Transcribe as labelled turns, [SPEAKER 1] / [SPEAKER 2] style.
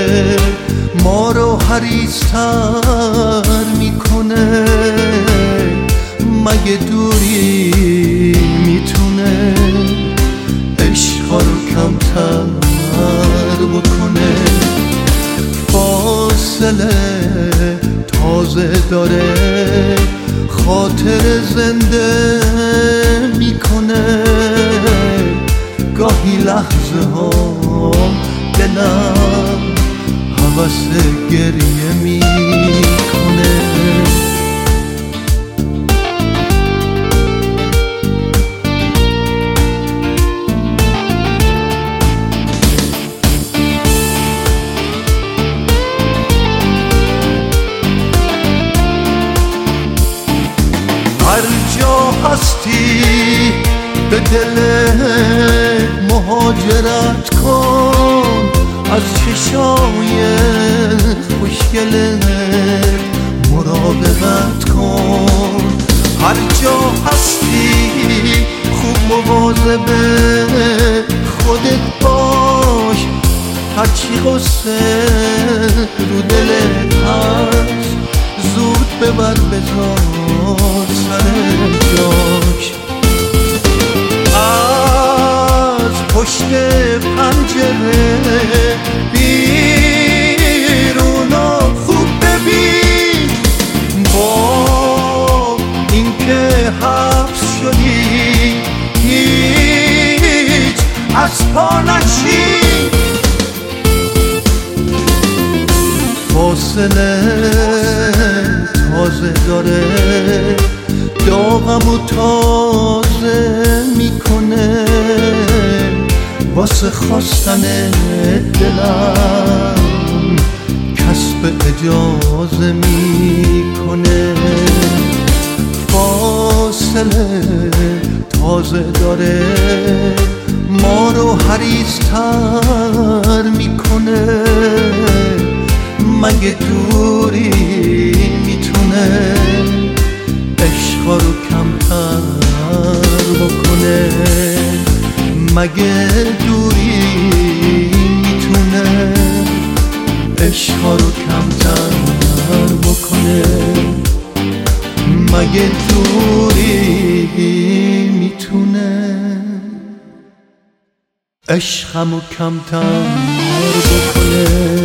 [SPEAKER 1] ما رو حریص‌تر میکنه. مگه دوری میتونه عشقا رو کمتر بکنه؟ فاصله تازه داره خاطر زنده میکنه. گاهی لحظه ها دلم هوس گریه میکنه. هر جا هستی به دل مهاجرت کن، از چشای خوشگلت مراقبت کن. هر جا هستی خوب مواظب خودت باش، هرچی غصه رو دلت هست زود ببر بذار سر جاش. از پشت پنجره بیرونو خوب ببین، با اینکه حبس شدی هیچ از پا نشی. فاصله تازه داره داغمو تازه میکنه. واسه خواستن دلم کسب اجازه میکنه. فاصله تازه داره ما رو حریص‌تر میکنه. مگه دوری میتونه عشقا رو کمتر بکنه؟ مگه دوری میتونه عشقا رو کمتر بکنه؟ مگه دوری میتونه عشقمو کمتر بکنه؟